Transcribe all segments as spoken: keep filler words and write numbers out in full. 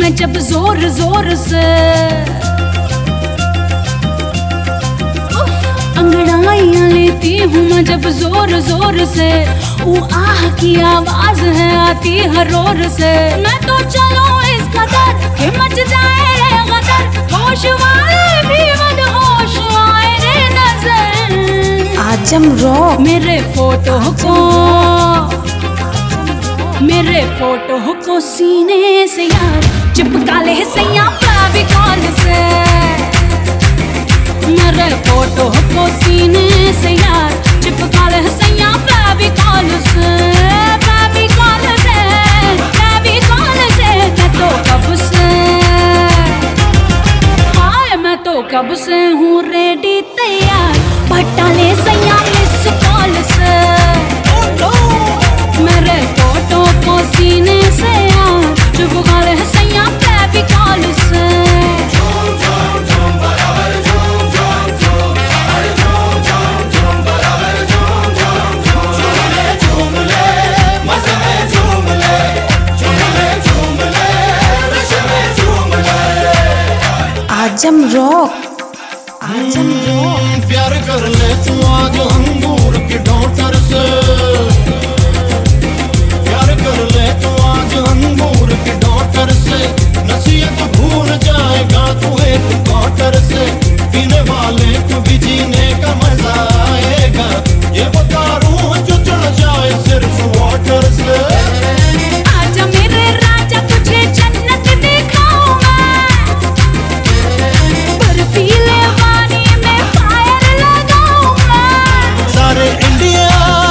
मैं जब जोर जोर से, अंगड़ाइयां लेती हूँ मैं जब जोर जोर से, वो आह की आवाज है आती हर रोर से। मैं तो चलो इस कदर कि मच जाए रे गदर, होश वाले भी मदहोश आए रे नजर। आजम रॉक मेरे फोटो को, मेरे फोटो को सीने से यार चिपका ले सैया फेविकॉल से। मेरे फोटो को सीने से यार चिपका ले सैया फेविकॉल से, फेविकॉल से, फेविकॉल से। मैं तो कब से, हाय मैं तो कब से हूँ रेडी तैयार, भट्टा ले सैया मिस कॉल से। मेरे फोटो को सीने से यार चिपका ले सैया फेविकॉल से। Azam rock, Azam rock. प्यार कर ले तू आज अंगूर के डॉटर से, प्यार कर ले तू आज अंगूर के डॉटर से। नसीहत भूल जाएगा तू एक क्वार्टर से, पीने वाले को भी जीने का मजा आएगा। ये बता रूह जो चढ़ जाए सिर्फ वाटर से। आजा मेरे राजा तुझे जन्नत दिखाऊं मैं, बर्फीले पानी में फायर लगाऊं मैं। सारे इंडिया,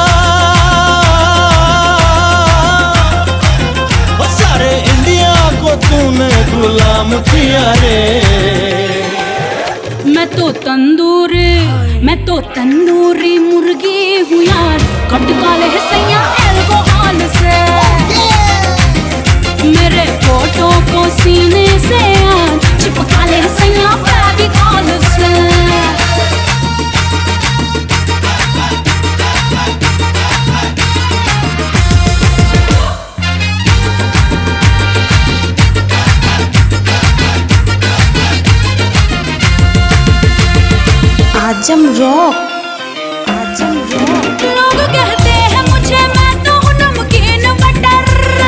सारे इंडिया को तूने गुलाम किया रे। मैं तो तंदूरी, मैं तो तंदूरी मुर्गी हूँ यार, खटका ले सैया एल्कोहल से। मेरे फोटो को सीने से यार चिपका ले सैया फेविकॉल से। Azam rock, Azam rock. लोग कहते हैं मुझे मैं तो हूँ नमकीन बटर,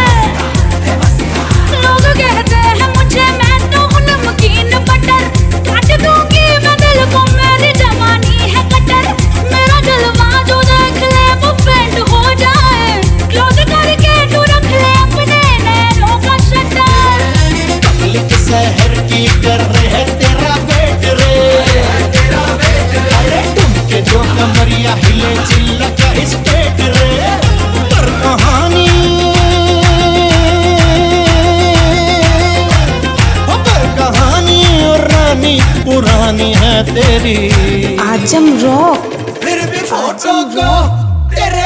लोग कहते हैं मुझे मैं तो हूँ नमकीन बटर। काट दूंगी मैं दिल को, मेरी जवानी है कटर। मेरा जलवा जो देख ले वो फेंट हो जाए, क्लोज करके तू रख ले अपने नैनों का शटर। तबलीग शहर की कर रहे तेरा बेट रे, जो कमरिया हिले चिल्ला का स्टेट रे। पर कहानी, पर कहानी और रानी पुरानी है तेरी। आजम रॉक, फिर भी फोटो को तेरे